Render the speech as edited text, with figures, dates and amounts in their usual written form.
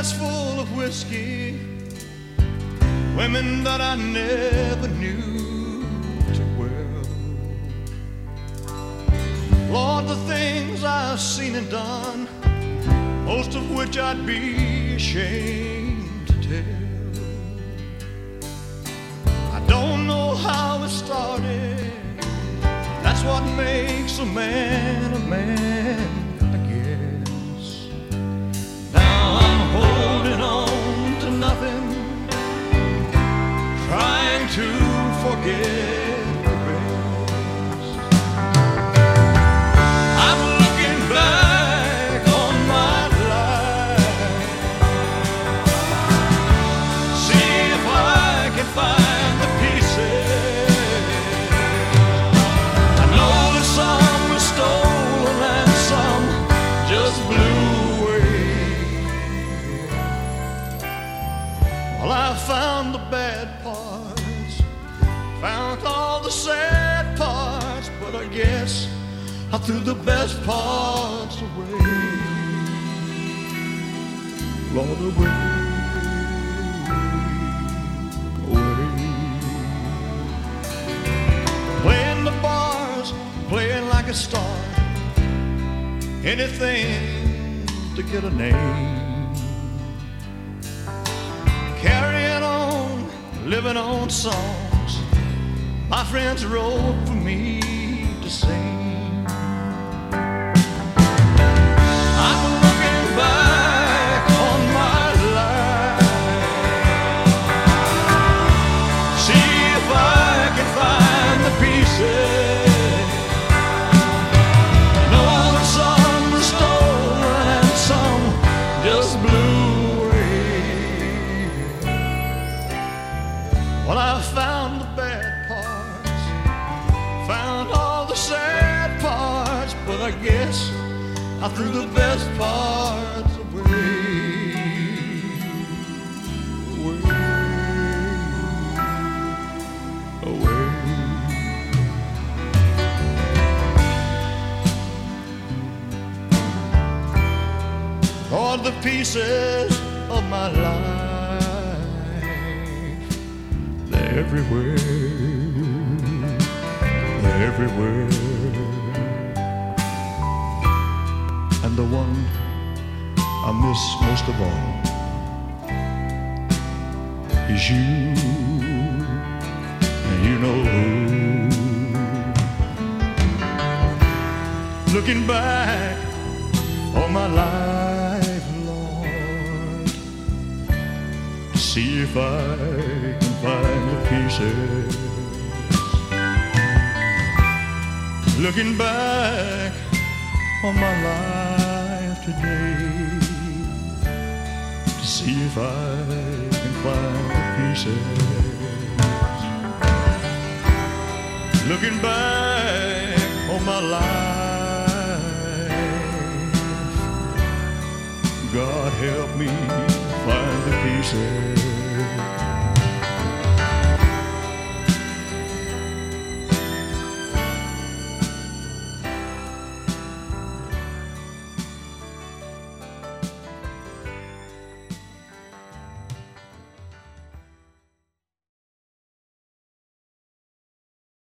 glass full of whiskey, women that I never knew too well. Lord, the things I've seen and done, most of which I'd be ashamed to tell. I don't know how it started, that's what makes a man, I guess. Now I'm holding on to nothing, trying to forget the rest. I'm looking back on my life, see if I can find the pieces. I know that some were stolen and some just blew away. Well, I found the bad parts, found all the sad parts, but I guess I threw the best parts away. Lord, away, away. Playing the bars, playing like a star, anything to get a name. Carrying on, living on songs my friends wrote for me to sing. I'm looking back on my life, see if I can find the pieces. Know that some were stolen and some just blew away. Well, I found the bad parts, found all the sad parts, but I guess I threw the best parts away. Away, away. All the pieces of my life, they're everywhere, they're everywhere. And the one I miss most of all is you, and you know who. Looking back on my life, Lord, to see if I can find the pieces. Looking back on my life today, to see if I can find the pieces. Looking back on my life, God help me find the pieces.